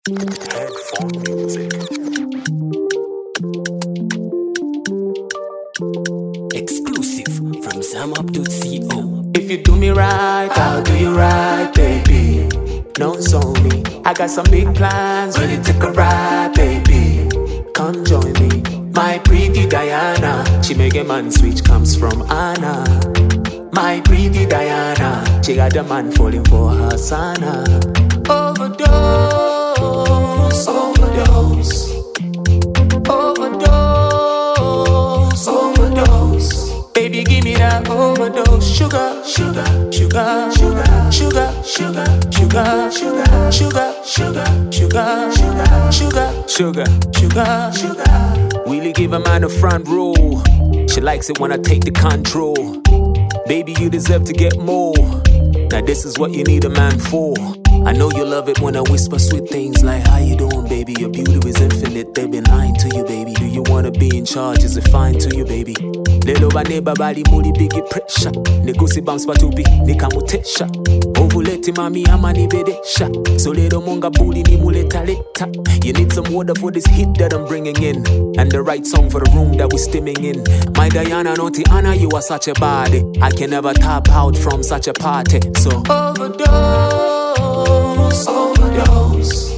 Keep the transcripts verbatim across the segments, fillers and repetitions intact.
Headphone music. Exclusive from sam up dot co. If you do me right, I'll do you right, baby. Don't on me. I got some big plans, ready to take a ride, baby. Come join me, my pretty Diana. She make a man switch, comes from Anna. My pretty Diana, she got a man falling for her sana. Overdose, overdose, overdose, overdose. Baby, give me that overdose. Sugar, sugar, sugar, sugar, sugar, sugar, sugar, sugar, sugar, sugar, sugar, sugar, sugar, sugar, sugar. Really give a man a front row. She likes it when I take the control. Baby, you deserve to get more. Now this is what you need a man for. I know you love it when I whisper sweet things like, how you doing, baby? Your beauty is infinite, they've been lying to you, baby. Do you wanna be in charge? Is it fine to you, baby? Lelo baneba bali muli bigi pressure. Negusi bounce patupi, nikamutesha. Ovuleti mami ama nibedesha. So little monga booty ni muleta leta. You need some water for this heat that I'm bringing in. And the right song for the room that we're stimming in. My Diana, naughty Anna, you are such a body. I can never tap out from such a party. So overdose, overdose,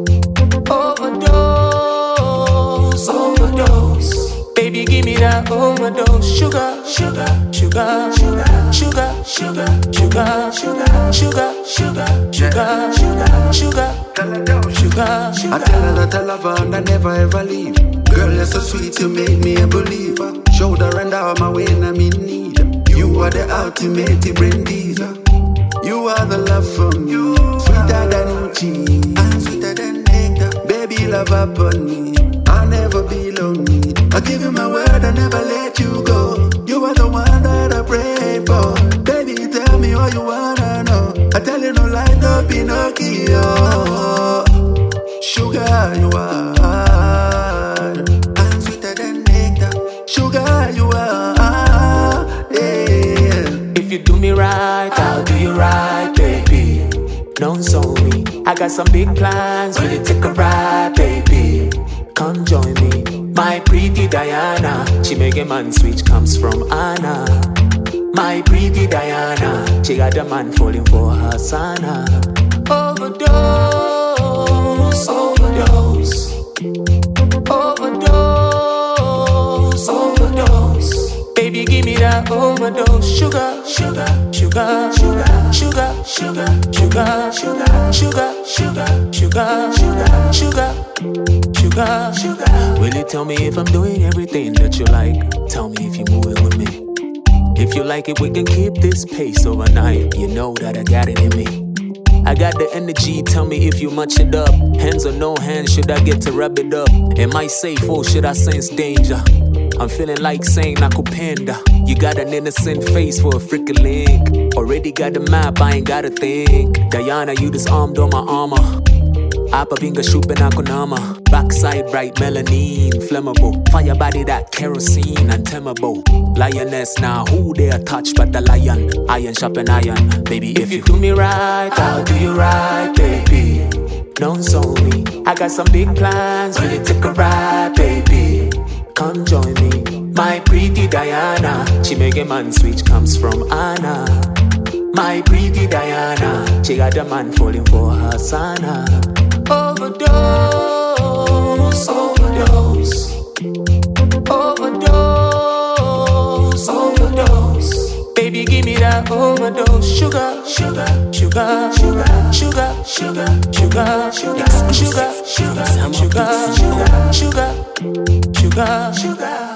overdose, overdose. Baby, give me that overdose. Sugar, sugar, sugar, sugar, sugar, sugar, sugar, sugar, sugar, sugar, sugar, sugar, sugar, sugar, sugar. I tell her that I love her and I never ever leave. Girl, you're so sweet, you make me a believer. Shoulder and arm, my way, and I'm in need. You are the ultimate brandizer. You are the love for me, sweeter than Uchi, and sweeter than nectar. Baby, love upon me, I'll never be lonely. I give you my word, I never let you go. You are the one that I pray for. Baby, tell me all you wanna know. I tell you no lie, no Pinocchio. Sugar, you are, and sweeter than nectar. Sugar, you are, yeah. If you do me right, I'll do you right, baby. Don't on me. I got some big plans, ready to take a ride, baby. Come join me, my pretty Diana. She make a man switch, comes from Anna. My pretty Diana, she got a man falling for her sana. Overdose, overdose, overdose, overdose. Baby, give me that overdose. Sugar, sugar, sugar, sugar, sugar, sugar, sugar, sugar, sugar, sugar, sugar, sugar, sugar, sugar, sugar. Will you tell me if I'm doing everything that you like? Tell me if you're moving with me. If you like it, we can keep this pace overnight. You know that I got it in me. I got the energy, tell me if you much it up. Hands or no hands, should I get to rub it up? Am I safe or should I sense danger? I'm feeling like saying nakupenda. You got an innocent face for a freaking link. Already got the map, I ain't gotta think. Diana, you disarmed all my armor. Apa vinga shupe na kunama. Backside bright melanin, flammable. Fire body that kerosene, untamable. Lioness now, who dare touch but the lion? Iron sharpen iron, baby. If, if you do me right, I'll do you right, baby. Don't on me. I got some big plans, ready to take a ride, baby. Come join me, my pretty Diana. She make a man switch, comes from Anna. My pretty Diana, she got a man falling for her sana. Overdose, overdose, overdose, overdose. Baby, give me that overdose. Sugar, sugar, sugar, sugar, sugar, sugar, sugar, sugar, sugar, sugar, sugar, sugar, sugar, sugar, sugar.